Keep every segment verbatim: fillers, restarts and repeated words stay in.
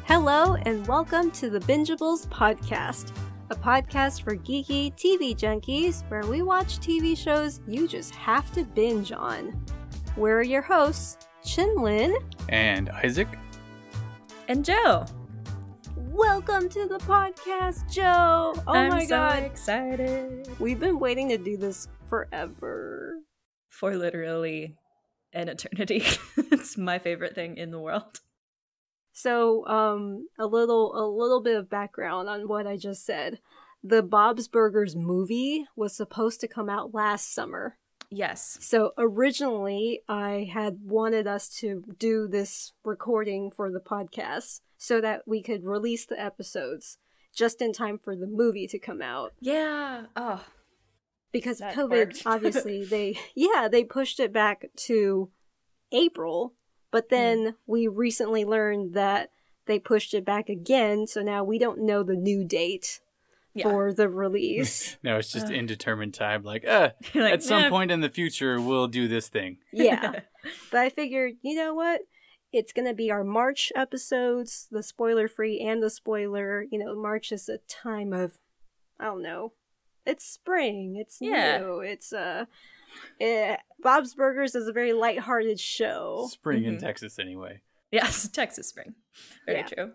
Hello and welcome to the Bingeables podcast, a podcast for geeky T V junkies where we watch T V shows you just have to binge on. We're your hosts, Chinlin and Isaac and Joe. Welcome to the podcast, Joe. Oh I'm my so god, excited! We've been waiting to do this forever. For literally an eternity. It's my favorite thing in the world. So, um, a little, a little bit of background on what I just said. The Bob's Burgers movie was supposed to come out last summer. Yes. So originally, I had wanted us to do this recording for the podcast so that we could release the episodes just in time for the movie to come out. Yeah. Oh. Because of That COVID, worked. obviously, they, yeah, they pushed it back to April. But then mm. we recently learned that they pushed it back again, so now we don't know the new date yeah. for the release. No, it's just uh. indeterminate time. Like, uh, like, at some eh. point in the future, we'll do this thing. Yeah. But I figured, you know what? It's going to be our March episodes, the spoiler-free and the spoiler. You know, March is a time of, I don't know, it's spring, it's yeah. new, it's, uh... It, Bob's Burgers is a very lighthearted show. Spring mm-hmm. in Texas, anyway. Yes, Texas spring. Very yeah. true.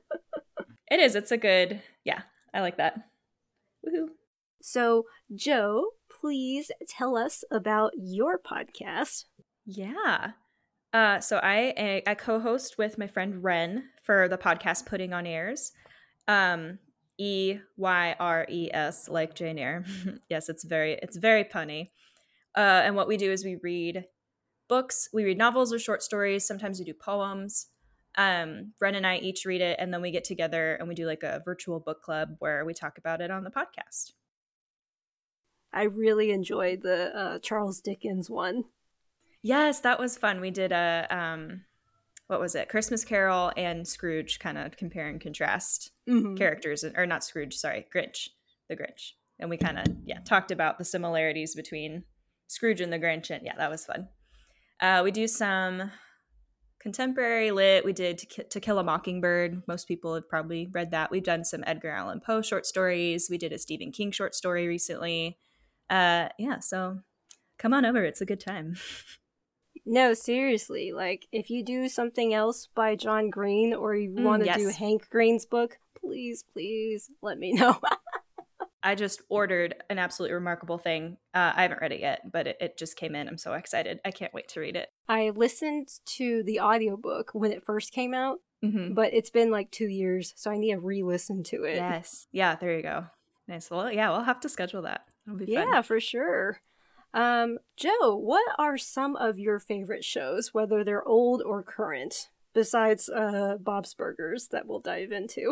It is. It's a good. Yeah, I like that. Woohoo! So, Joe, please tell us about your podcast. Yeah. Uh, so I I co-host with my friend Ren for the podcast Putting on Airs. Um, E Y R E S, like Jane Eyre. Yes, it's very it's very punny. Uh, and what we do is we read books, we read novels or short stories. Sometimes we do poems. Um, Ren and I each read it, and then we get together and we do like a virtual book club where we talk about it on the podcast. I really enjoyed the uh, Charles Dickens one. Yes, that was fun. We did a, um, what was it? Christmas Carol and Scrooge, kind of compare and contrast mm-hmm. characters, or not Scrooge, sorry, Grinch, the Grinch. And we kind of, yeah, talked about the similarities between Scrooge and the Grinch, and yeah, that was fun. Uh, we do some contemporary lit. We did to, Ki- to Kill a Mockingbird. Most people have probably read that. We've done some Edgar Allan Poe short stories. We did a Stephen King short story recently. Uh, yeah, so come on over. It's a good time. No, seriously. Like, if you do something else by John Green, or you mm, want to yes. do Hank Green's book, please, please let me know. I just ordered an absolutely remarkable thing. Uh, I haven't read it yet, but it, it just came in. I'm so excited. I can't wait to read it. I listened to the audiobook when it first came out, mm-hmm. but it's been like two years, so I need to re-listen to it. Yes. Yeah, there you go. Nice. Well, yeah, we'll have to schedule that. It'll be fun. Yeah, for sure. Um, Joe, what are some of your favorite shows, whether they're old or current, besides uh, Bob's Burgers that we'll dive into?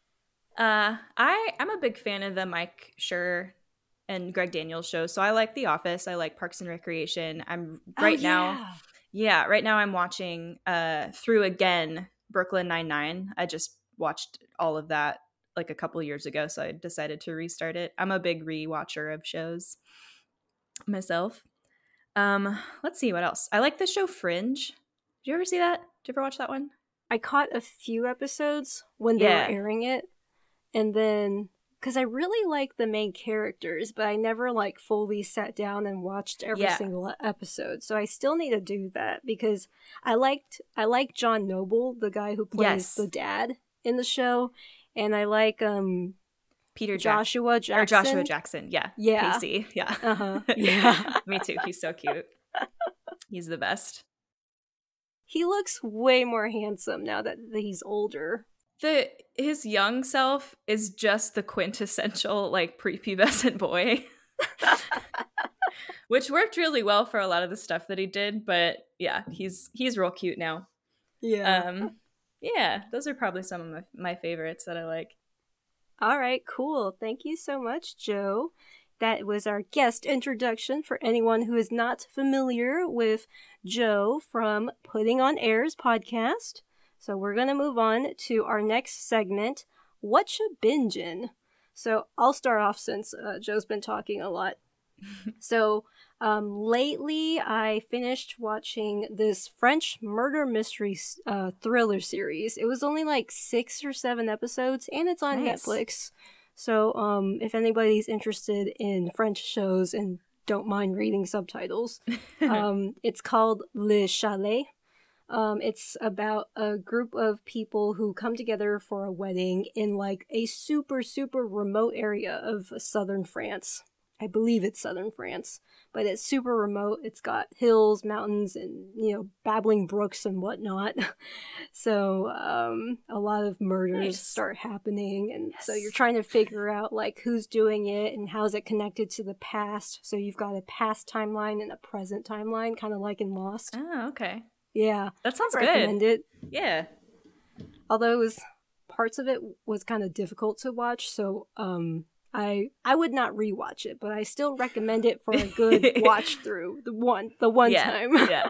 Uh, I, I'm a big fan of the Mike Schur and Greg Daniels shows. So I like The Office. I like Parks and Recreation. I'm right oh, yeah. now. Yeah. Right now I'm watching, uh, through again, Brooklyn Nine-Nine. I just watched all of that like a couple years ago. So I decided to restart it. I'm a big rewatcher of shows myself. Um, let's see what else. I like the show Fringe. Did you ever see that? Did you ever watch that one? I caught a few episodes when they yeah. were airing it. And then, because I really like the main characters, but I never, like, fully sat down and watched every yeah. single episode. So I still need to do that, because I liked, I like John Noble, the guy who plays yes. the dad in the show. And I like, um... Peter Joshua Jack- Jackson. Or Joshua Jackson, yeah. Yeah. Pacey, yeah. Uh-huh. Yeah. Me too. He's so cute. He's the best. He looks way more handsome now that he's older. The his young self is just the quintessential like prepubescent boy, which worked really well for a lot of the stuff that he did. But yeah, he's he's real cute now. Yeah, um, yeah, those are probably some of my my favorites that I like. All right, cool. Thank you so much, Joe. That was our guest introduction for anyone who is not familiar with Joe from Putting on Airs podcast. So we're going to move on to our next segment, What Ya Bingin'? So I'll start off since uh, Joe's been talking a lot. So Um, lately, I finished watching this French murder mystery uh, thriller series. It was only like six or seven episodes, and it's on nice. Netflix. So, um, if anybody's interested in French shows and don't mind reading subtitles, um, it's called Le Chalet. Um, it's about a group of people who come together for a wedding in like a super, super remote area of southern France. I believe it's southern France, but it's super remote. It's got hills, mountains, and, you know, babbling brooks and whatnot. So um, a lot of murders nice. Start happening, and yes. so you're trying to figure out like who's doing it and how's it connected to the past. So you've got a past timeline and a present timeline, kind of like in Lost. Oh, okay. Yeah, that sounds I recommend good. it. Yeah, although it was parts of it was kind of difficult to watch, so um. I I would not rewatch it, but I still recommend it for a good watch through the one the one yeah, time. yeah.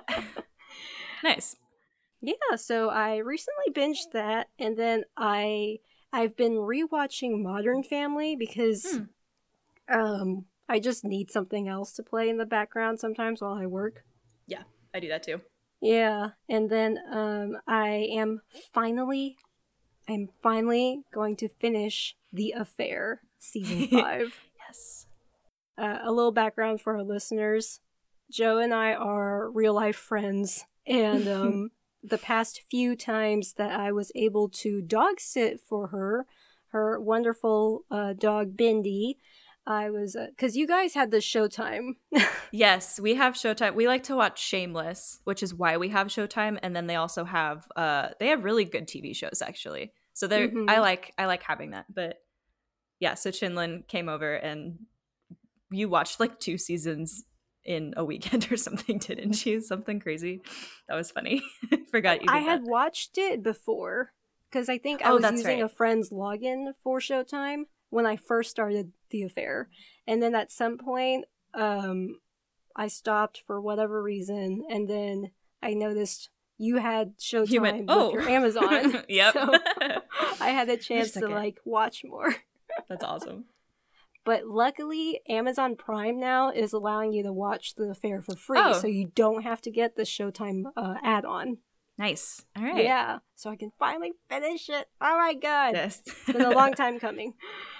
Nice. Yeah, so I recently binged that, and then I I've been rewatching Modern Family because hmm. um I just need something else to play in the background sometimes while I work. Yeah, I do that too. Yeah, and then um I am finally I'm finally going to finish The Affair. Season five. Yes. Uh, a little background for our listeners. Joe and I are real life friends, and um, the past few times that I was able to dog sit for her, her wonderful uh, dog Bindi, I was because uh, you guys had the Showtime. Yes, we have Showtime. We like to watch Shameless, which is why we have Showtime, and then they also have uh, they have really good T V shows actually. So they mm-hmm. I like I like having that, but. Yeah, so Chinlin came over and you watched like two seasons in a weekend or something, didn't you? Something crazy. That was funny. Forgot you did I had that. watched it before because I think I oh, was using right. a friend's login for Showtime when I first started The Affair. And then at some point, um, I stopped for whatever reason. And then I noticed you had Showtime you went, oh. with your Amazon. Yep. So I had a chance a to like watch more. That's awesome. But luckily, Amazon Prime now is allowing you to watch The Affair for free, oh. so you don't have to get the Showtime uh, add-on. Nice. All right. Yeah, so I can finally finish it. Oh my god. Yes. It's been a long time coming.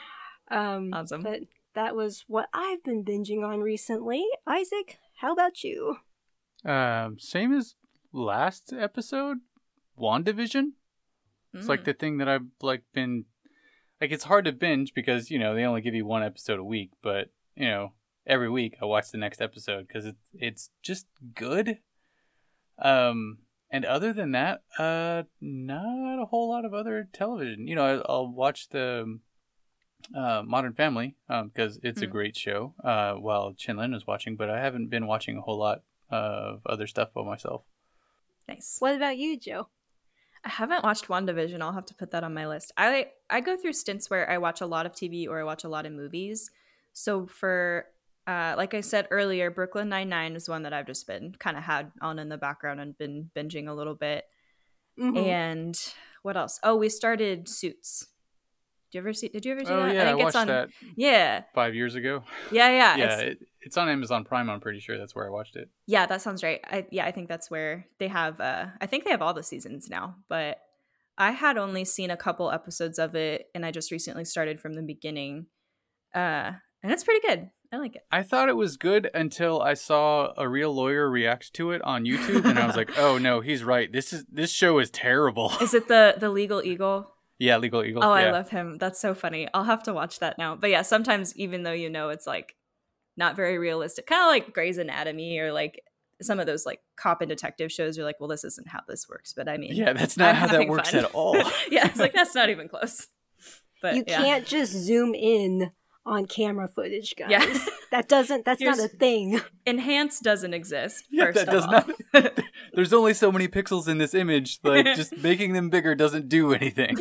Um, awesome. But that was what I've been binging on recently. Isaac, how about you? Um, same as last episode, WandaVision. Mm. It's like the thing that I've like been... Like, it's hard to binge because, you know, they only give you one episode a week. But, you know, every week I watch the next episode because it's, it's just good. Um, and other than that, uh, not a whole lot of other television. You know, I, I'll watch the uh, Modern Family because um, it's mm. a great show uh, while Chinlin is watching. But I haven't been watching a whole lot of other stuff by myself. Nice. What about you, Joe? I haven't watched WandaVision. I'll have to put that on my list. I I go through stints where I watch a lot of T V or I watch a lot of movies. So for, uh, like I said earlier, Brooklyn Nine-Nine is one that I've just been kind of had on in the background and been binging a little bit. Mm-hmm. And what else? Oh, we started Suits. Did you ever see? Did you ever see oh, that? Yeah, I, think I it's watched on, that. Yeah, five years ago. Yeah, yeah, yeah. It's, it, it's on Amazon Prime. I'm pretty sure that's where I watched it. Yeah, that sounds right. I, yeah, I think that's where they have. Uh, I think they have all the seasons now, but I had only seen a couple episodes of it, and I just recently started from the beginning, uh, and it's pretty good. I like it. I thought it was good until I saw a real lawyer react to it on YouTube, and I was like, "Oh no, he's right. This is this show is terrible." Is it the the Legal Eagle? Yeah, Legal Eagle. Oh, yeah. I love him. That's so funny. I'll have to watch that now. But yeah, sometimes even though you know it's like not very realistic, kind of like Grey's Anatomy or like some of those like cop and detective shows, you're like, well, this isn't how this works. But I mean, yeah, that's not I'm how that works fun. at all. Yeah, it's like that's not even close. But you yeah. can't just zoom in on camera footage, guys. Yeah. That doesn't, that's Here's, not a thing. Enhance doesn't exist. Yeah, first that does all. not. There's only so many pixels in this image. Like, just making them bigger doesn't do anything.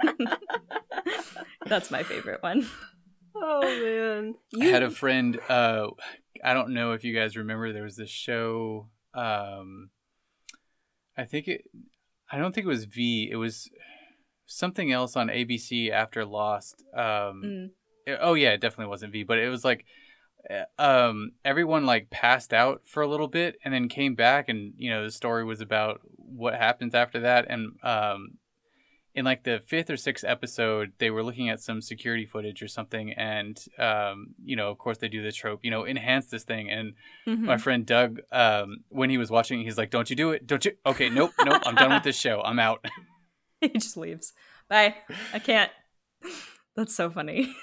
That's my favorite one. Oh, man. You... I had a friend, uh, I don't know if you guys remember, there was this show, um, I think it, I don't think it was V, it was something else on A B C after Lost. Um, mm. it, oh yeah, it definitely wasn't V, but it was like, um, everyone like passed out for a little bit and then came back, and you know the story was about what happens after that. And um, in like the fifth or sixth episode, they were looking at some security footage or something, and um, you know, of course, they do the trope, you know, enhance this thing. And mm-hmm. my friend Doug, um, when he was watching, he's like, "Don't you do it? Don't you?" Okay, nope, nope. I'm done with this show. I'm out. He just leaves. Bye. I can't. That's so funny.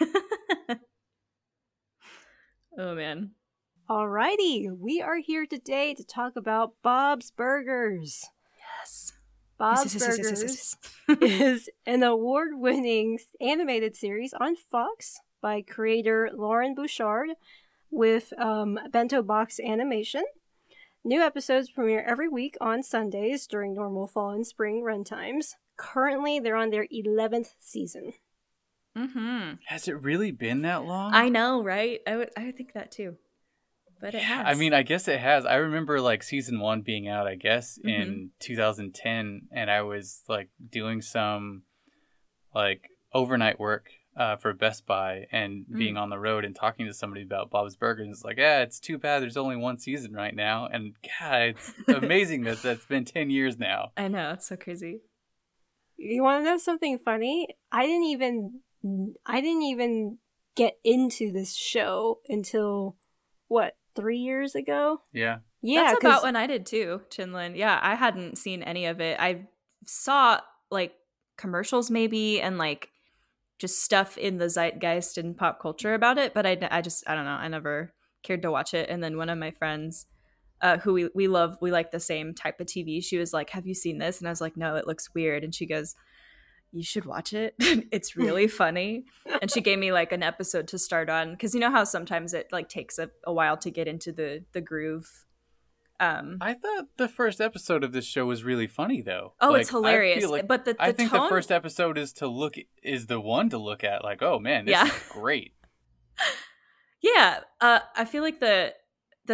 Oh, man. Alrighty. We are here today to talk about Bob's Burgers. Yes. Bob's yes, yes, Burgers yes, yes, yes, yes. is an award-winning animated series on Fox by creator Lauren Bouchard with um, Bento Box Animation. New episodes premiere every week on Sundays during normal fall and spring runtimes. Currently, they're on their eleventh season. Mm-hmm. Has it really been that long? I know, right? I would, I would think that too. But it yeah, has. I mean, I guess it has. I remember like season one being out, I guess, mm-hmm. in two thousand ten, and I was like doing some like overnight work uh, for Best Buy and mm. being on the road and talking to somebody about Bob's Burgers. It's like, yeah, it's too bad there's only one season right now. And God, it's amazing that that's been ten years now. I know, it's so crazy. You want to know something funny? I didn't even... I didn't even get into this show until, what, three years ago? Yeah. Yeah. That's about when I did too, Chinlin. Yeah, I hadn't seen any of it. I saw, like, commercials maybe and, like, just stuff in the zeitgeist and pop culture about it. But I, I just, I don't know. I never cared to watch it. And then one of my friends, uh, who we, we love, we like the same type of T V, she was like, have you seen this? And I was like, no, it looks weird. And she goes, you should watch it. It's really funny. And she gave me like an episode to start on. Cause you know how sometimes it like takes a, a while to get into the, the groove. Um, I thought the first episode of this show was really funny though. Oh, like, it's hilarious. Like, but the, the I think tone... the first episode is to look, is the one to look at like, oh man, this yeah. is great. Yeah. Uh, I feel like the, the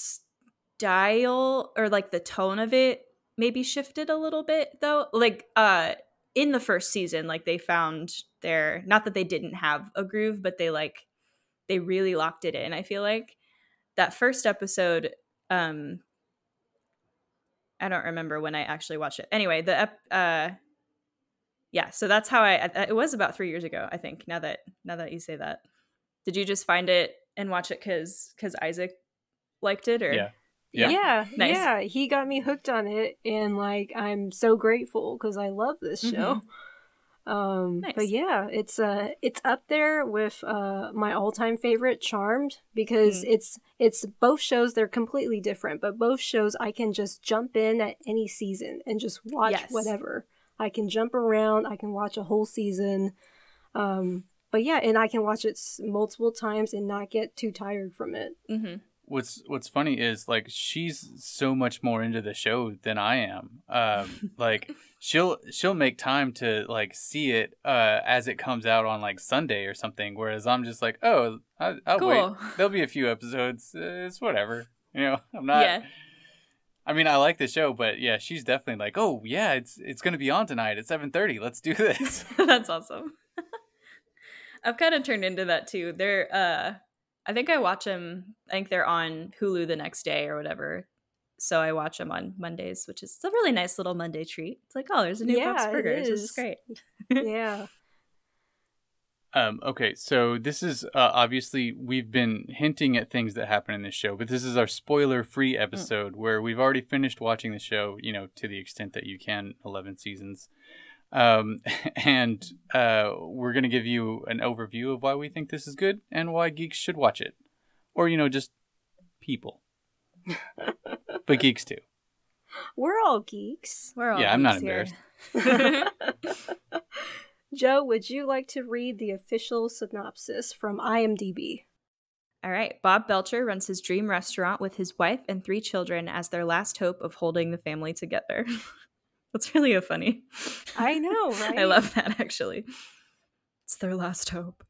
style or like the tone of it maybe shifted a little bit though. Like, uh, in the first season, like they found their, not that they didn't have a groove, but they like, they really locked it in. I feel like that first episode, um, I don't remember when I actually watched it. Anyway, the, ep- uh, yeah, so that's how I, it was about three years ago, I think, now that, now that you say that. Did you just find it and watch it cause, cause Isaac liked it or? Yeah. Yeah, yeah, nice. yeah. He got me hooked on it, and like I'm so grateful because I love this show. Mm-hmm. Um, nice. But yeah, it's uh, it's up there with uh my all-time favorite, Charmed, because mm. it's it's both shows. They're completely different, but both shows I can just jump in at any season and just watch yes. whatever. I can jump around. I can watch a whole season. Um, but yeah, and I can watch it multiple times and not get too tired from it. Mm-hmm. What's What's funny is like she's so much more into the show than I am. Um, like she'll she'll make time to like see it uh, as it comes out on like Sunday or something, whereas I'm just like, oh, I, I'll cool. wait. There'll be a few episodes. Uh, it's whatever, you know. I'm not. Yeah. I mean, I like the show, but yeah, she's definitely like, oh yeah, it's it's gonna be on tonight at seven thirty. Let's do this. That's awesome. I've kind of turned into that too. They're. Uh... I think I watch them, I think they're on Hulu the next day or whatever. So I watch them on Mondays, which is a really nice little Monday treat. It's like, oh, there's a new yeah, Bob's Burgers. It This is. is great. Yeah. Um, okay, so this is, uh, obviously, we've been hinting at things that happen in this show, but this is our spoiler-free episode mm. where we've already finished watching the show, you know, to the extent that you can, eleven seasons. Um, and uh, we're going to give you an overview of why we think this is good and why geeks should watch it. Or, you know, just people. But geeks too. We're all geeks. We're all yeah, geeks I'm not here. embarrassed. Joe, would you like to read the official synopsis from IMDb? All right. Bob Belcher runs his dream restaurant with his wife and three children as their last hope of holding the family together. That's really a funny. I know, right? I love that, actually. It's their last hope.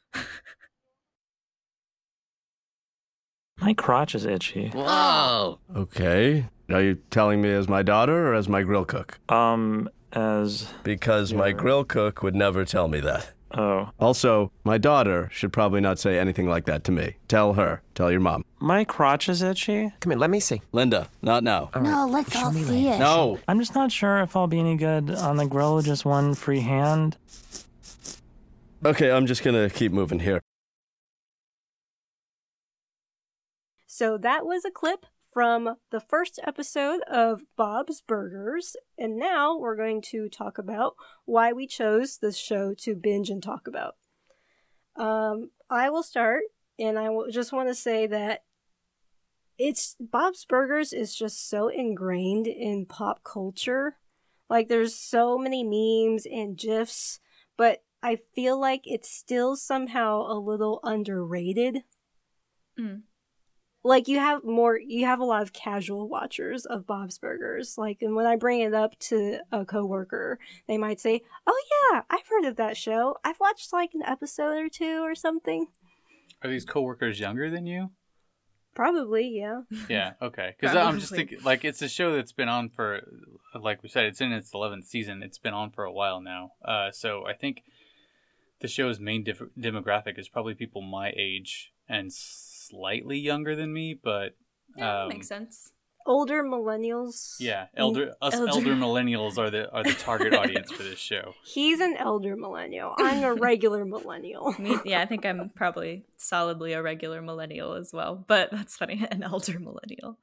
My crotch is itchy. Whoa. Okay. Are you telling me as my daughter or as my grill cook? Um, as... Because your... my grill cook would never tell me that. Oh. Also, my daughter should probably not say anything like that to me. Tell her. Tell your mom. My crotch is itchy. Come here, let me see. Linda, not now. No, let's all see it. No. I'm just not sure if I'll be any good on the grill with just one free hand. Okay, I'm just gonna keep moving here. So that was a clip from the first episode of Bob's Burgers, and now we're going to talk about why we chose this show to binge and talk about. Um, I will start, and I will just want to say that it's Bob's Burgers is just so ingrained in pop culture. Like, there's so many memes and GIFs, but I feel like it's still somehow a little underrated. Mm. Like, you have more, you have a lot of casual watchers of Bob's Burgers. Like, and when I bring it up to a coworker, they might say, oh yeah, I've heard of that show. I've watched like an episode or two or something. Are these coworkers younger than you? Probably, yeah. Yeah, okay. Because I'm just thinking, like, it's a show that's been on for, like we said, it's in its eleventh season. It's been on for a while now. Uh, so I think the show's main dif- demographic is probably people my age and slightly younger than me, but Yeah, um, that makes sense. Older millennials. yeah, elder us Elder. elder millennials are the are the target audience for this show. He's an elder millennial. I'm a regular millennial. Me, yeah, I think I'm probably solidly a regular millennial as well, but that's funny, an elder millennial.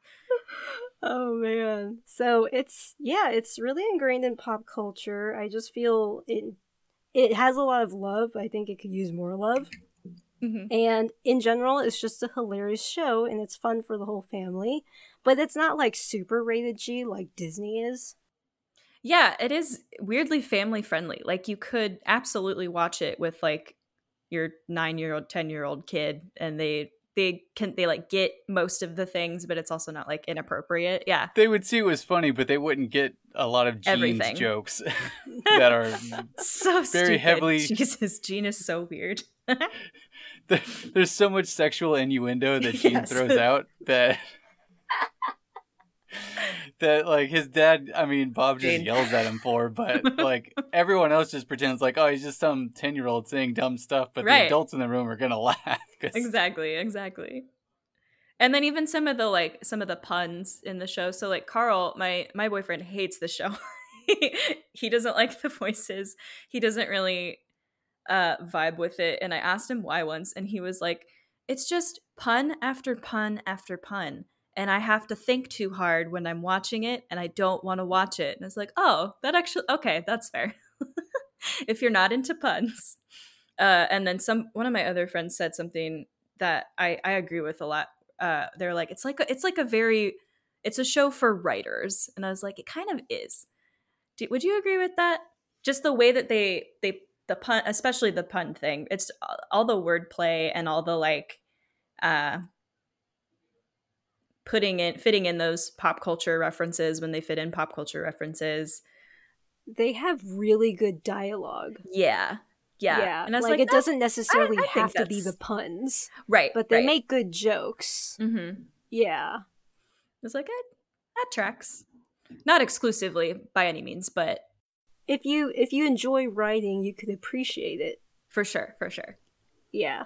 Oh man. So it's, yeah, it's really ingrained in pop culture. I just feel it it has a lot of love. I think it could use more love. Mm-hmm. And in general, it's just a hilarious show and it's fun for the whole family. But it's not like super rated G like Disney is. Yeah, it is weirdly family friendly. Like, you could absolutely watch it with like your nine-year-old, ten-year-old kid, and they they can they like get most of the things, but it's also not like inappropriate. Yeah. They would see it was funny, but they wouldn't get a lot of Gene's Everything. jokes that are So very stupid. heavily. Jesus, Gene is so weird. There- There's so much sexual innuendo that Gene Yes. throws out that that like his dad, I mean Bob just Gene. yells at him for, but like everyone else just pretends like, oh, he's just some ten year old saying dumb stuff, but Right. the adults in the room are gonna laugh. 'cause- Exactly, exactly. And then even some of the like some of the puns in the show. So like Carl, my my boyfriend hates the show. He doesn't like the voices. He doesn't really uh vibe with it. And I asked him why once, and he was like, it's just pun after pun after pun. And I have to think too hard when I'm watching it, and I don't want to watch it. And it's like, oh, that actually okay, that's fair. If you're not into puns. Uh, and then some one of my other friends said something that I, I agree with a lot. Uh, they're like, it's like a, it's like a very, it's a show for writers, and I was like, it kind of is. Do, would you agree with that? Just the way that they they the pun, especially the pun thing. It's all the wordplay and all the like, uh, putting in fitting in those pop culture references when they fit in pop culture references. They have really good dialogue. Yeah. Yeah. And I was like, like, it that- doesn't necessarily I think have to be that's- the puns, Right. but they right. make good jokes. Mm-hmm. Yeah. It's like, that, that tracks. Not exclusively by any means, but If you if you enjoy writing, you could appreciate it. for sure, for sure. Yeah.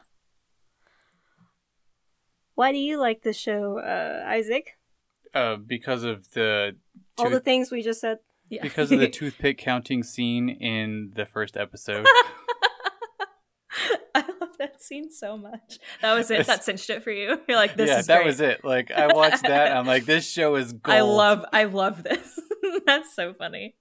Why do you like the show, uh, Isaac? uh, because of the All the tooth- things we just said. Yeah. because of the toothpick counting scene in the first episode. I love that scene so much. That was it. It's- That cinched it for you. You're like, this yeah, is that great. was it. Like I watched that, and I'm like, this show is gold. I love, I love this. That's so funny.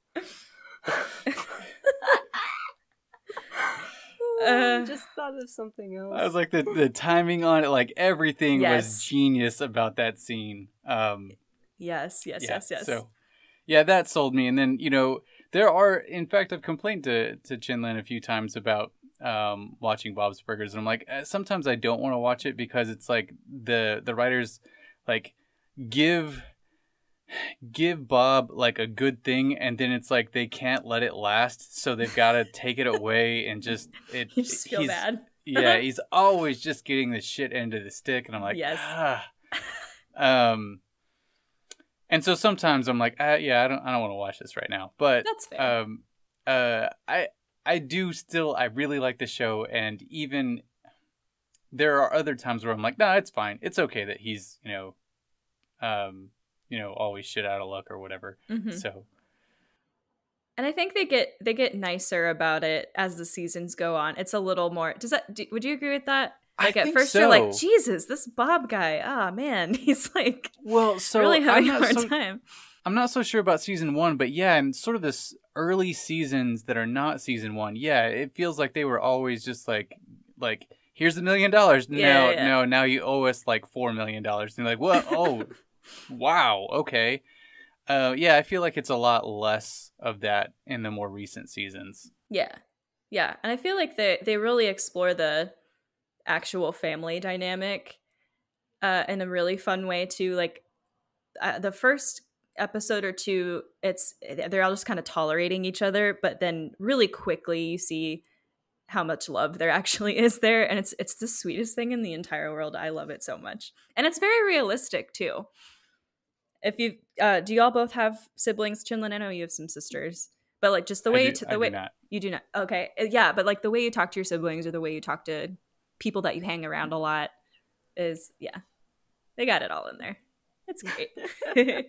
I Uh, just thought of something else. I was like the the timing on it, like everything Yes. was genius about that scene. Um, yes, yes, yeah, yes, yes. So, yeah, that sold me. And then you know, there are, in fact, I've complained to to Chinlin a few times about um, watching Bob's Burgers, and I'm like, eh, sometimes I don't want to watch it because it's like the the writers like give give Bob like a good thing, and then it's like they can't let it last, so they've got to take it away and just it. You just feel he's- bad. yeah, he's always just getting the shit end of the stick, and I'm like, Yes. ah. Um, and so sometimes I'm like, ah, yeah, I don't, I don't want to watch this right now. But That's fair. um, uh, I, I do still, I really like the show, and even there are other times where I'm like, nah, it's fine. It's okay that he's, you know, um, you know, always shit out of luck or whatever. Mm-hmm. So. And I think they get they get nicer about it as the seasons go on. It's a little more. Does that? Do, would you agree with that? Like I at think first so. You're like, Jesus, this Bob guy. Ah, oh, man, he's like, well, so really having a hard so, time. I'm not so sure about season one, but yeah, and sort of this early seasons that are not season one. Yeah, it feels like they were always just like, like here's a million dollars. No, yeah, yeah. no, now you owe us like four million dollars. And you're like, what? Oh, wow, okay. Uh, yeah, I feel like it's a lot less of that in the more recent seasons. Yeah, yeah, and I feel like they they really explore the actual family dynamic uh, in a really fun way too. Like uh, the first episode or two, it's they're all just kind of tolerating each other, but then really quickly you see how much love there actually is there, and it's it's the sweetest thing in the entire world. I love it so much, and it's very realistic too. If you uh, do, y'all both have siblings? Chinlin, I know you have some sisters, but like just the way I do, you t- the I way do not. you do not. Okay, yeah, but like the way you talk to your siblings or the way you talk to people that you hang around a lot is yeah, they got it all in there. It's great.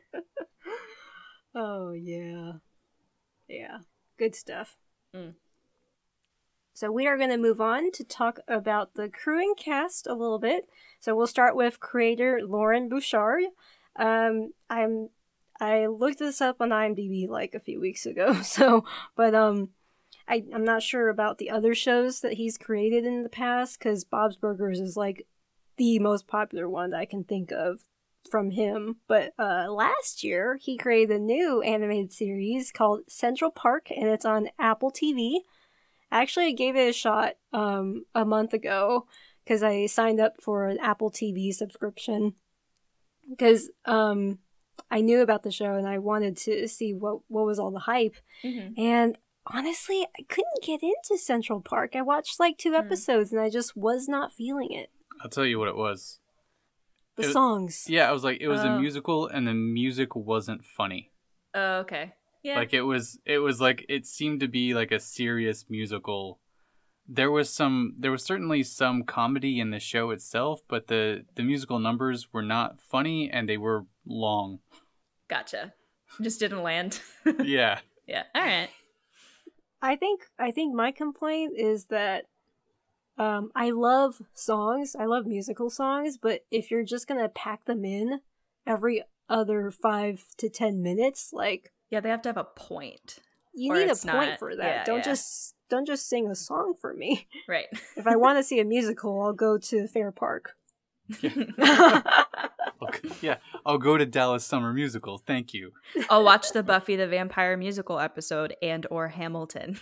Oh yeah, yeah, good stuff. Mm. So we are going to move on to talk about the crew and cast a little bit. So we'll start with creator Lauren Bouchard. Um, I'm I looked this up on IMDb like a few weeks ago. So, but um, I I'm not sure about the other shows that he's created in the past because Bob's Burgers is like the most popular one that I can think of from him. But uh, last year he created a new animated series called Central Park, and it's on Apple T V. Actually, I gave it a shot um, a month ago because I signed up for an Apple T V subscription because um, I knew about the show and I wanted to see what, what was all the hype. Mm-hmm. And honestly, I couldn't get into Central Park. I watched like two episodes mm. and I just was not feeling it. I'll tell you what it was. The it, songs. Yeah, I was like, it was oh. a musical and the music wasn't funny. Oh, okay. Yeah. Like it was, it was like, it seemed to be like a serious musical. There was some, there was certainly some comedy in the show itself, but the, the musical numbers were not funny and they were long. Gotcha. Just didn't land. Yeah. Yeah. All right. I think, I think my complaint is that um, I love songs. I love musical songs, but if you're just going to pack them in every other five to ten minutes, like, yeah, they have to have a point. You need a point not, for that. Yeah, don't yeah. just don't just sing a song for me. Right. If I want to see a musical, I'll go to Fair Park. Yeah. Okay. Yeah, I'll go to Dallas Summer Musical. Thank you. I'll watch the Buffy the Vampire musical episode and or Hamilton.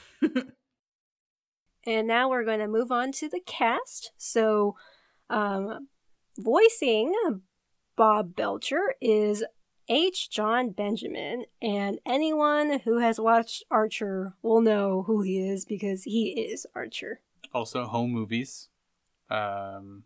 And now we're going to move on to the cast. So, um, voicing Bob Belcher is H. John Benjamin, and anyone who has watched Archer will know who he is because he is Archer. Also, home movies. Um,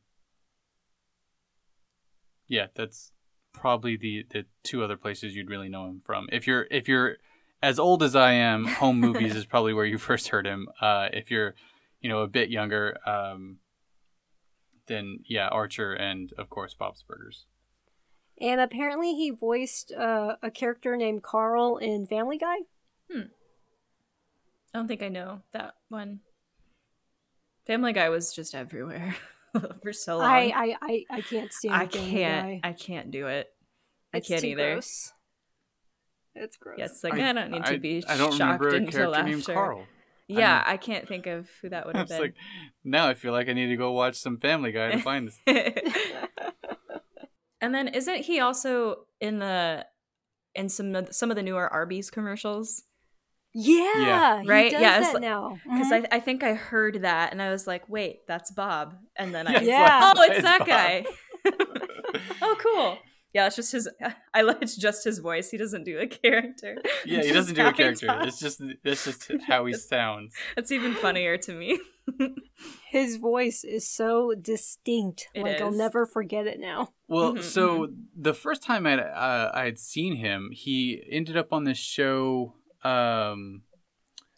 yeah, that's probably the, the two other places you'd really know him from. If you're if you're as old as I am, home movies is probably where you first heard him. Uh, if you're, you know, a bit younger, um, then yeah, Archer and of course Bob's Burgers. And apparently he voiced uh, a character named Carl in Family Guy. Hmm. I don't think I know that one. Family Guy was just everywhere for so long. I I, I, I can't stand I Family can't. Guy. I can't do it. I It's can't too either. Gross. It's gross. Yeah, it's like I, I don't need to I, be I don't shocked remember a until character after. named Carl. Yeah, I'm, I can't think of who that would have it's been. like, now I feel like I need to go watch some Family Guy to find this. And then isn't he also in the in some of, some of the newer Arby's commercials? Yeah, Yeah. he Right? does Yeah, it's that like- now. Because Mhm. I, I think I heard that and I was like, wait, that's Bob. And then I was Yeah. like, oh, it's It's that Bob. guy. Oh, cool. Yeah, it's just his. I like it's just his voice. He doesn't do a character. Yeah, he Just doesn't do a how he character. talks. It's just it's just how he sounds. That's even funnier to me. His voice is so distinct. It like I'll is. never forget it now. Well, Mhm, so the first time I uh, I had seen him, he ended up on this show. Um,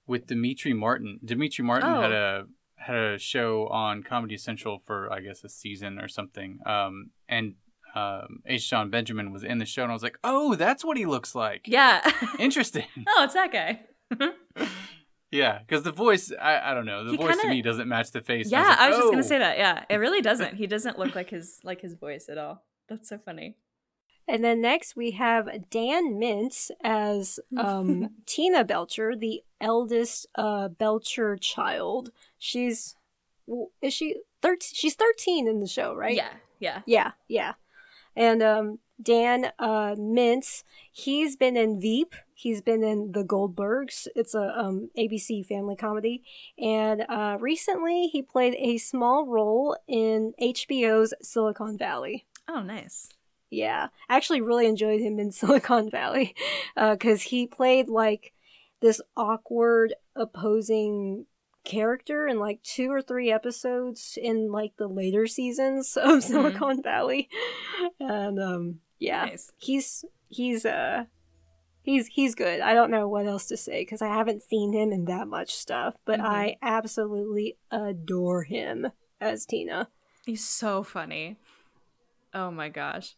with Dimitri Martin. Dimitri Martin Oh. had a had a show on Comedy Central for, I guess, a season or something. Um, and um, H. John Benjamin was in the show, and I was like, oh, that's what he looks like. Yeah. Interesting. Oh, it's that guy. Yeah, because the voice, I, I don't know, the He voice kinda- to me doesn't match the face. Yeah, I was, like, I was just gonna "Oh." say that. Yeah, it really doesn't. He doesn't look like his like his voice at all. That's so funny. And then next we have Dan Mintz as um, Tina Belcher, the eldest uh, Belcher child. She's, w- is she thirteen? She's thirteen in the show, right? Yeah, yeah. Yeah, yeah. And um, Dan uh, Mintz, he's been in Veep. He's been in The Goldbergs. It's a um, A B C family comedy. And uh, recently he played a small role in H B O's Silicon Valley. Oh, nice. Yeah, I actually really enjoyed him in Silicon Valley because uh, he played like this awkward opposing character in like two or three episodes in like the later seasons of Silicon Valley, and um, yeah, Nice. he's he's uh he's he's good. I don't know what else to say because I haven't seen him in that much stuff, but Mhm. I absolutely adore him as Tina. He's so funny. Oh my gosh.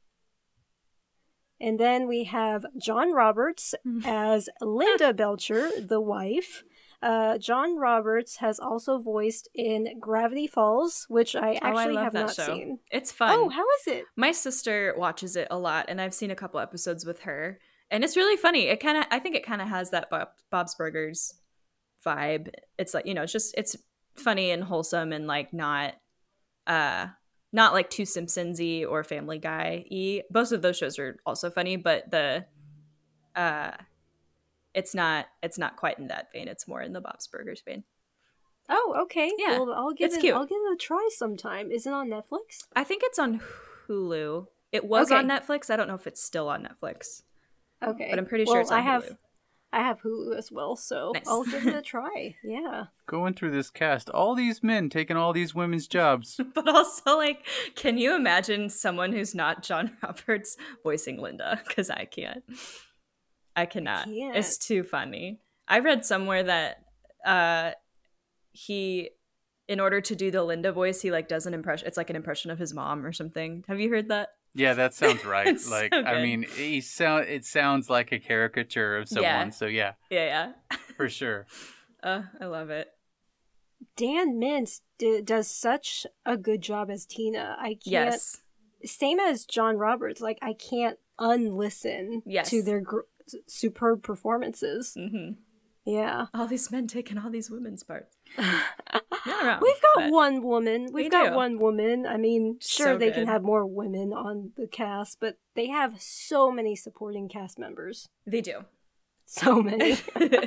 And then we have John Roberts as Linda Belcher, the wife. Uh, John Roberts has also voiced in Gravity Falls, which I Oh, I actually love have that not show. seen. It's fun. Oh, how is it? My sister watches it a lot, and I've seen a couple episodes with her, and it's really funny. It kind of, I think it kind of has that Bob, Bob's Burgers vibe. It's like, you know, it's just it's funny and wholesome and like not, uh, not like too Simpsons-y or Family Guy-y. Both of those shows are also funny, but the, uh, it's not, it's not quite in that vein. It's more in the Bob's Burgers vein. Oh, okay. Yeah, Well, I'll give it's it. cute. I'll give it a try sometime. Is it on Netflix? I think it's on Hulu. It was Okay. on Netflix. I don't know if it's still on Netflix. Okay, But I'm pretty sure well, it's on I have. Hulu. I have Hulu as well, so Nice. I'll give it a try. Yeah. Going through this cast, all these men taking all these women's jobs. But also, like, can you imagine someone who's not John Roberts voicing Linda? Because I can't. I cannot. can't. It's too funny. I read somewhere that uh, he, in order to do the Linda voice, he like does an impression. It's like an impression of his mom or something. Have you heard that? Yeah, that sounds right. It's like, so I good. mean, he sound it sounds like a caricature of someone. Yeah. So yeah, Yeah, yeah. for sure. uh, I love it. Dan Mintz d- does such a good job as Tina. I can't. Yes. Same as John Roberts. Like I can't unlisten Yes. to their gr- superb performances. hmm Yeah. All these men taking all these women's parts. Not wrong, We've got but- one woman. We've We got do. one woman. I mean, sure, So they good. can have more women on the cast, but they have so many supporting cast members. They do. So many.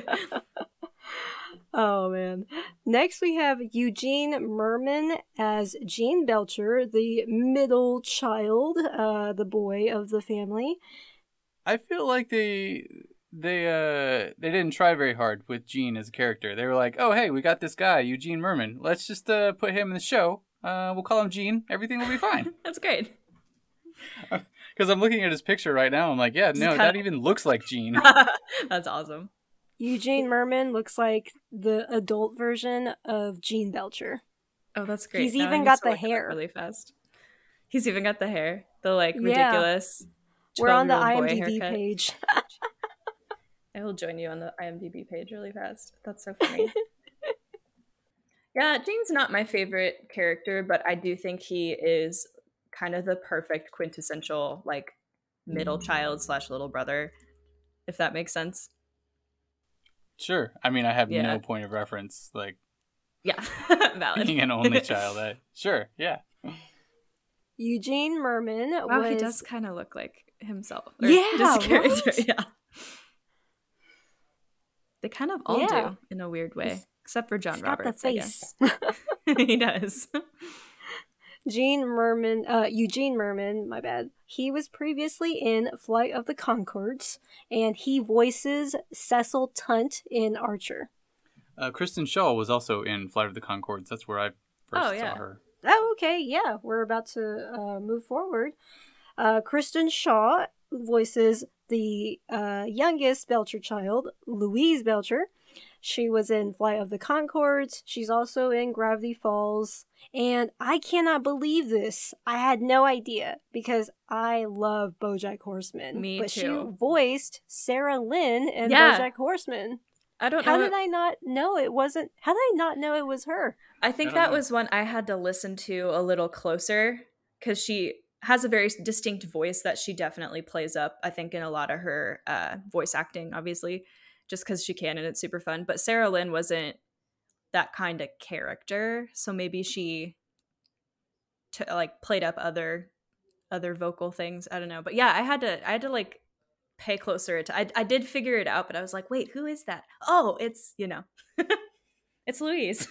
Oh, man. Next, we have Eugene Merman as Gene Belcher, the middle child, uh, the boy of the family. I feel like they they uh they didn't try very hard with Gene as a character. They were like, oh hey, we got this guy Eugene Merman. Let's just uh put him in the show. Uh, we'll call him Gene. Everything will be fine. That's great. Because I'm looking at his picture right now. I'm like, yeah, no, kinda- that even looks like Gene. That's awesome. Eugene Merman looks like the adult version of Gene Belcher. Oh, that's great. He's Now I even need got to the look it up hair. really fast. He's even got the hair, the like Yeah. ridiculous. We're on the twelve-year-old boy IMDb haircut. page. I will join you on the IMDb page really fast. That's so funny. Yeah, Gene's not my favorite character, but I do think he is kind of the perfect quintessential like middle child slash little brother, if that makes sense. Sure. I mean, I have Yeah. no point of reference. Like Yeah, valid. being an only child. I, sure. Yeah. Eugene Merman Wow, was he does kind of look like himself. Or Yeah, just character, right? yeah. They kind of all Yeah. do in a weird way, except for John he's got Roberts. the I face. guess. He does. Gene Merman, uh, Eugene Merman, my bad. He was previously in Flight of the Conchords, and he voices Cecil Tunt in Archer. Uh, Kristen Shaw was also in Flight of the Conchords. That's where I first Oh, yeah. saw her. Oh, okay, yeah, we're about to uh, move forward. Uh, Kristen Shaw voices the uh, youngest Belcher child, Louise Belcher. She was in Flight of the Conchords. She's also in Gravity Falls. And I cannot believe this. I had no idea because I love BoJack Horseman. Me but too. she voiced Sarah Lynn in Yeah. BoJack Horseman. I don't How know. did I not know it wasn't? How did I not know it was her? I think I don't that know. was one I had to listen to a little closer because she has a very distinct voice that she definitely plays up, I think, in a lot of her uh, voice acting, obviously, just because she can and it's super fun. But Sarah Lynn wasn't that kind of character, so maybe she t- like played up other other vocal things. I don't know, but yeah, I had to I had to like pay closer attention. I I did figure it out, but I was like, wait, who is that? Oh, it's you know, it's Louise.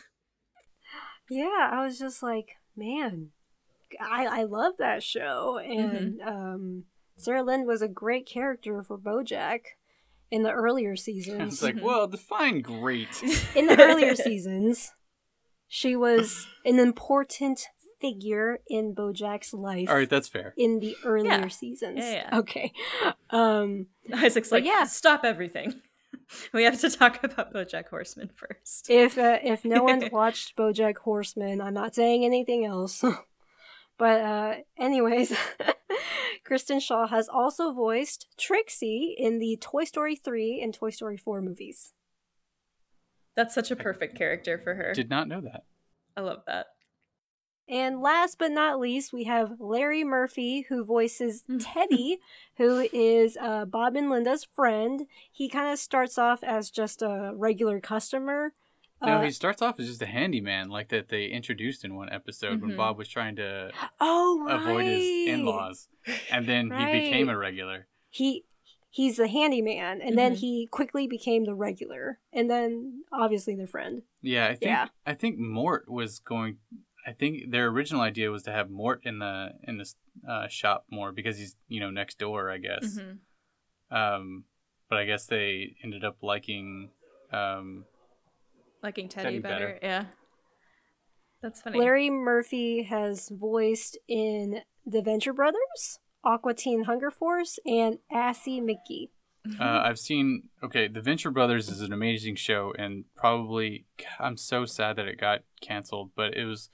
Yeah, I was just like, man, I I love that show, and um, Sarah Lynn was a great character for BoJack in the earlier seasons. It's like, well, define great. In the earlier seasons, she was an important figure in BoJack's life. All right, that's fair. In the earlier Yeah. seasons. Yeah, yeah. Okay. Um, Isaac's But like, yeah. yeah, stop everything. We have to talk about BoJack Horseman first. if uh, if no one's watched BoJack Horseman, I'm not saying anything else. But uh, anyways, Kristen Shaw has also voiced Trixie in the Toy Story three and Toy Story four movies. That's such a perfect character for her. Did not know that. I love that. And last but not least, we have Larry Murphy, who voices Teddy, who is uh, Bob and Linda's friend. He kind of starts off as just a regular customer. No, Uh, he starts off as just a handyman, like that they introduced in one episode when Mhm. Bob was trying to oh, right. avoid his in-laws, and then Right. he became a regular. He he's the handyman, and then Mhm. he quickly became the regular, and then obviously their friend. Yeah, I think Yeah. I think Mort was going. I think their original idea was to have Mort in the in the uh, shop more because he's you know next door, I guess. Mhm. Um, but I guess they ended up liking. Um, Liking Teddy, Teddy better. better. Yeah. That's funny. Larry Murphy has voiced in The Venture Brothers, Aqua Teen Hunger Force, and Assy Mickey. Uh, I've seen, okay, The Venture Brothers is an amazing show, and probably, I'm so sad that it got canceled, but it was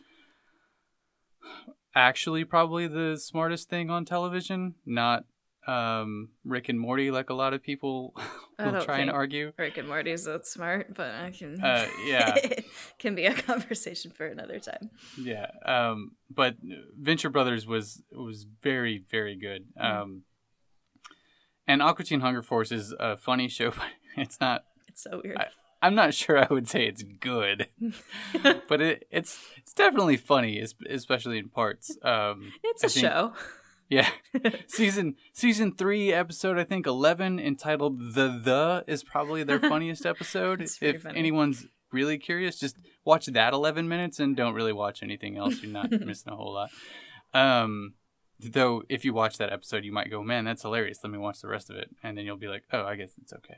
actually probably the smartest thing on television, not um, Rick and Morty like a lot of people I will don't try and think argue. Rick and Morty's that smart, but I can. Uh, yeah. Can be a conversation for another time. Yeah, um, but Venture Brothers was was very very good. Mm. Um, and Aqua Teen Hunger Force is a funny show, but it's not. It's so weird. I, I'm not sure I would say it's good, but it, it's it's definitely funny, es- especially in parts. Um, it's I a think- show. Yeah, season season three, episode I think eleven, entitled "The The" is probably their funniest episode. It's very If funny. anyone's really curious, just watch that eleven minutes and don't really watch anything else. You're not missing a whole lot. Um, though, if you watch that episode, you might go, "Man, that's hilarious. Let me watch the rest of it," and then you'll be like, "Oh, I guess it's okay."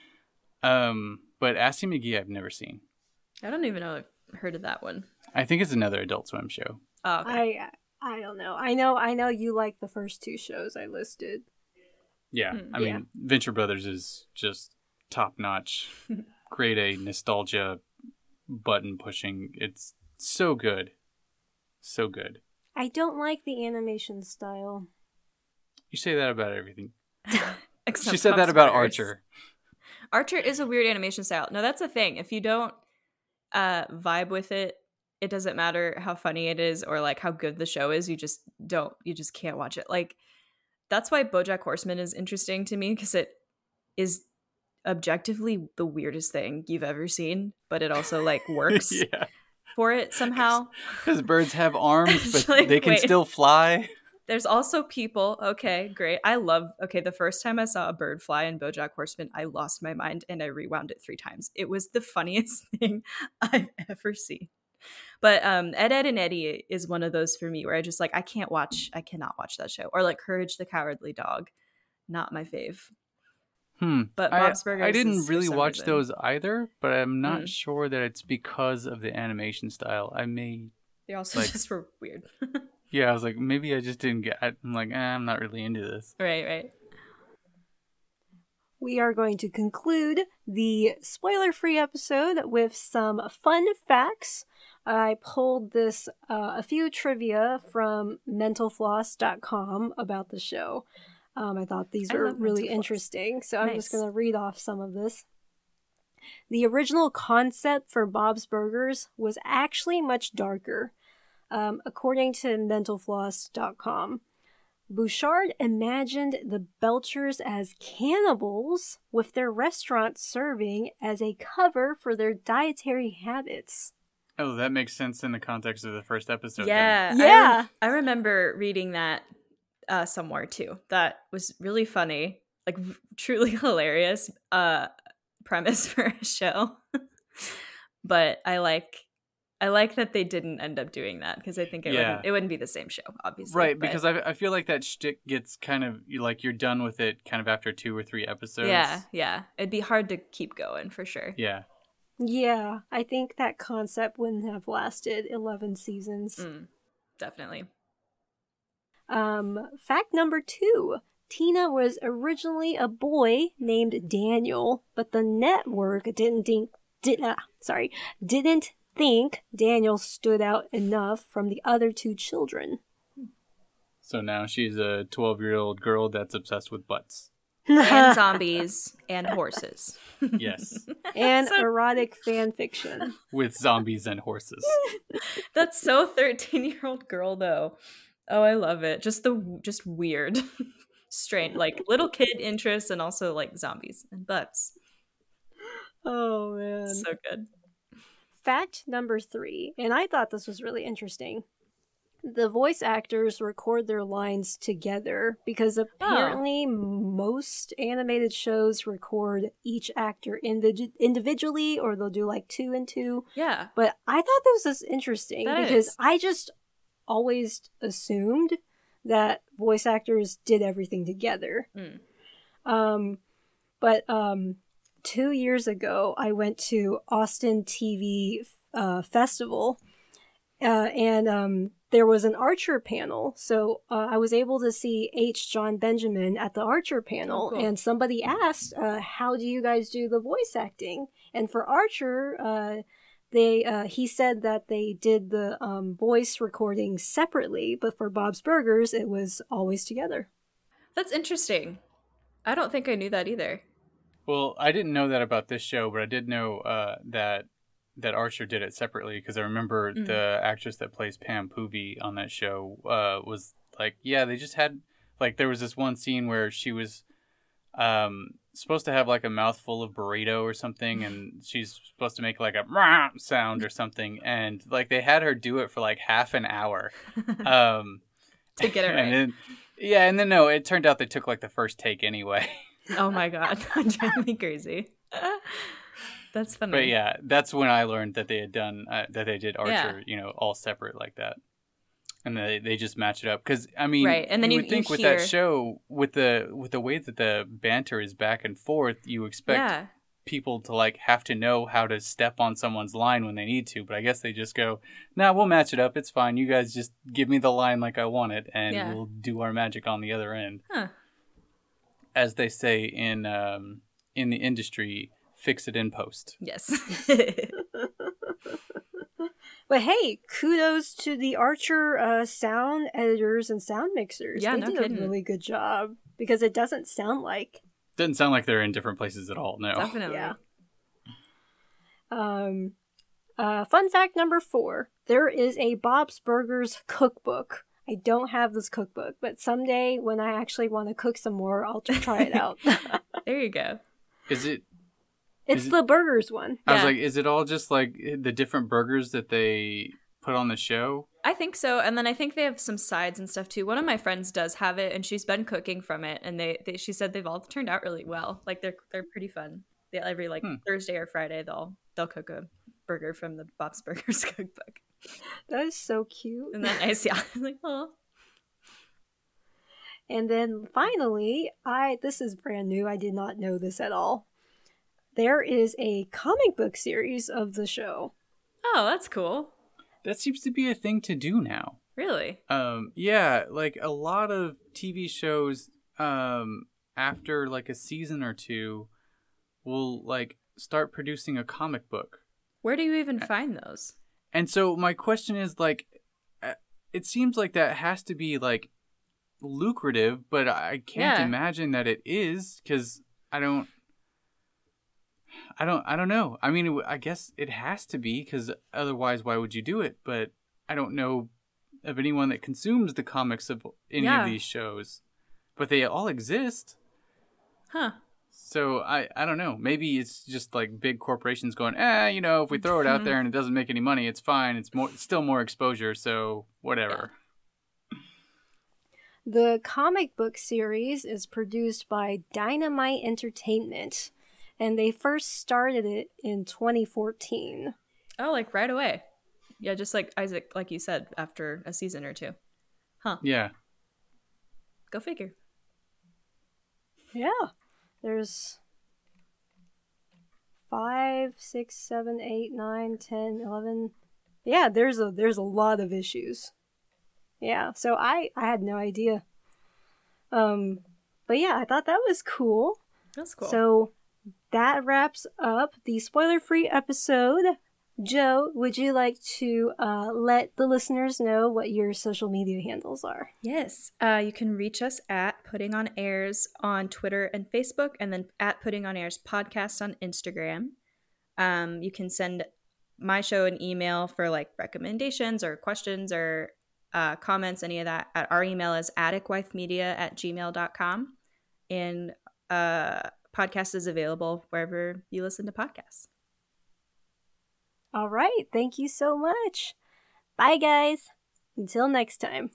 Um, but Assy McGee, I've never seen. I don't even know I've heard of that one. I think it's another Adult Swim show. Oh, okay. I I don't know. I know I know you like the first two shows I listed. Yeah, Hmm. I Yeah. mean, Venture Brothers is just top notch. Create a nostalgia button pushing. It's so good, so good. I don't like the animation style. You say that about everything. Except she said that Bob's about Burgers. Archer. Archer is a weird animation style. No, that's the thing. If you don't uh, vibe with it, it doesn't matter how funny it is or like how good the show is. You just don't. You just can't watch it. Like that's why BoJack Horseman is interesting to me because it is objectively the weirdest thing you've ever seen, but it also like works Yeah, for it somehow. because birds have arms, It's but like, they can wait. still fly. There's also people. Okay, great. I love. Okay, the first time I saw a bird fly in BoJack Horseman, I lost my mind and I rewound it three times. It was the funniest thing I've ever seen. But um, Ed, Ed, and Eddie is one of those for me where I just like I can't watch. I cannot watch that show. Or like Courage the Cowardly Dog, not my fave. Hmm. But I, Bob's Burgers. I is didn't for really some watch reason- those either, but I'm not Mm. sure that it's because of the animation style. I may. They also like- just were weird. Yeah, I was like, maybe I just didn't get. I'm like, eh, I'm not really into this. Right, right. we are going to conclude the spoiler-free episode with some fun facts. I pulled this uh, a few trivia from mental floss dot com about the show. Um, I thought these were really interesting, so nice. I'm just going to read off some of this. The original concept for Bob's Burgers was actually much darker. Um, according to mental floss dot com, Bouchard imagined the Belchers as cannibals, with their restaurant serving as a cover for their dietary habits. Oh, that makes sense in the context of the first episode. Yeah. Then. Yeah. I, rem- I remember reading that uh, somewhere too. That was really funny. Like, r- truly hilarious uh, premise for a show. But I like... I like that they didn't end up doing that, because I think it, yeah. wouldn't, it wouldn't be the same show, obviously. Right, but... because I, I feel like that shtick gets kind of, like, you're done with it kind of after two or three episodes. Yeah, yeah. It'd be hard to keep going, for sure. Yeah. Yeah, I think that concept wouldn't have lasted eleven seasons. Mm, definitely. Um, fact number two. Tina was originally a boy named Daniel, but the network didn't think, did, uh, sorry, didn't think Daniel stood out enough from the other two children. So now she's a twelve-year-old girl that's obsessed with butts. And zombies and horses. Yes. And so... erotic fan fiction. With zombies and horses. That's so thirteen-year-old girl, though. Oh, I love it. Just the just weird, strange, like little kid interests, and also like zombies and butts. Oh, man. So good. Fact number three, and I thought this was really interesting. The voice actors record their lines together because apparently oh. most animated shows record each actor individ- individually, or they'll do like two and two. Yeah. But I thought this was interesting that because is. I just always assumed that voice actors did everything together. Mm. Um, but um, two years ago, I went to Austin T V uh, Festival, uh, and um, there was an Archer panel. So uh, I was able to see H. John Benjamin at the Archer panel, oh, cool. and somebody asked, uh, how do you guys do the voice acting? And for Archer, uh, they uh, he said that they did the um, voice recording separately, but for Bob's Burgers, it was always together. That's interesting. I don't think I knew that either. Well, I didn't know that about this show, but I did know uh, that that Archer did it separately, because I remember mm. the actress that plays Pam Poovey on that show uh, was like, yeah, they just had, like, there was this one scene where she was um, supposed to have like a mouthful of burrito or something, and she's supposed to make like a rah sound or something, and like they had her do it for like half an hour um, to get it right. And then, yeah, and then no, it turned out they took like the first take anyway. Oh my god, that drives me crazy. That's funny. But yeah, that's when I learned that they had done uh, that they did Archer, yeah. you know, all separate like that, and they they just match it up. Because I mean, right, and then you, you would think you with hear... that show, with the with the way that the banter is back and forth, you expect yeah. people to like have to know how to step on someone's line when they need to. But I guess they just go, "Nah, we'll match it up. It's fine. You guys just give me the line like I want it, and yeah. we'll do our magic on the other end." Huh. As they say in um, in the industry, fix it in post. Yes. But hey, kudos to the Archer uh, sound editors and sound mixers. Yeah, they no did kidding. a really good job, because it doesn't sound like. Doesn't sound like they're in different places at all. No. Definitely. Yeah. Um, uh, fun fact number four: there is a Bob's Burgers cookbook. I don't have this cookbook, but someday when I actually want to cook some more, I'll try it out. There you go. Is it? It's is the it, burgers one. I was Yeah. like, is it all just like the different burgers that they put on the show? I think so, and then I think they have some sides and stuff too. One of my friends does have it, and she's been cooking from it, and they, they she said they've all turned out really well. Like they're they're pretty fun. They, every like hmm. Thursday or Friday they'll they'll cook a burger from the Bob's Burgers cookbook. That is so cute. And then I see, I was like, oh. And then finally, I this is brand new. I did not know this at all. There is a comic book series of the show. Oh, that's cool. That seems to be a thing to do now. Really? Um, yeah, like a lot of T V shows um, after like a season or two will like start producing a comic book. Where do you even find those? And so my question is like, it seems like that has to be like lucrative, but I can't Yeah. imagine that it is, because I don't, I don't, I don't know. I mean, I guess it has to be, because otherwise, why would you do it? But I don't know of anyone that consumes the comics of any Yeah. of these shows, but they all exist. Huh. So I, I don't know. Maybe it's just like big corporations going, eh, you know, if we throw it out there and it doesn't make any money, it's fine. It's more, it's still more exposure. So whatever. The comic book series is produced by Dynamite Entertainment, and they first started it in twenty fourteen. Oh, like right away. Yeah, just like Isaac, like you said, after a season or two. Huh. Yeah. Go figure. Yeah. There's five, six, seven, eight, nine, ten, eleven. Yeah, there's a there's a lot of issues. Yeah, so I I had no idea. Um, but yeah, I thought that was cool. That's cool. So that wraps up the spoiler-free episode. Joe, would you like to uh, let the listeners know what your social media handles are? Yes, uh, you can reach us at Putting on Airs on Twitter and Facebook, and then at Putting on Airs podcast on Instagram. Um, you can send my show an email for like recommendations or questions or uh, comments, any of that. At our email is atticwifemedia at gmail dot com, and uh, podcast is available wherever you listen to podcasts. All right, thank you so much. Bye, guys. Until next time.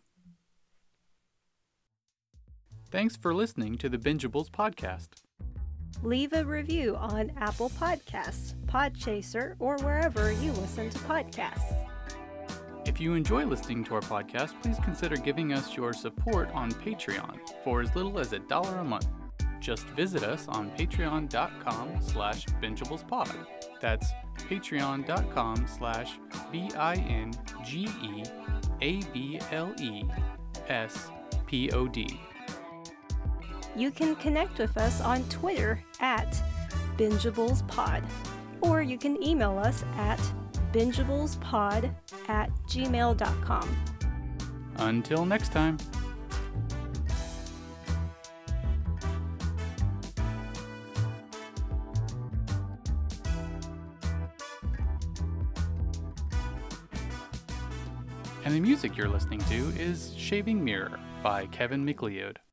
Thanks for listening to the Bingeables podcast. Leave a review on Apple Podcasts, Podchaser, or wherever you listen to podcasts. If you enjoy listening to our podcast, please consider giving us your support on Patreon for as little as a dollar a month. Just visit us on patreon.com slash bingeablespod. That's patreon.com slash B-I-N-G-E-A-B-L-E-S-P-O-D. You can connect with us on Twitter at bingeablespod, or you can email us at bingeablespod at gmail dot com. Until next time. And the music you're listening to is Shaving Mirror by Kevin MacLeod.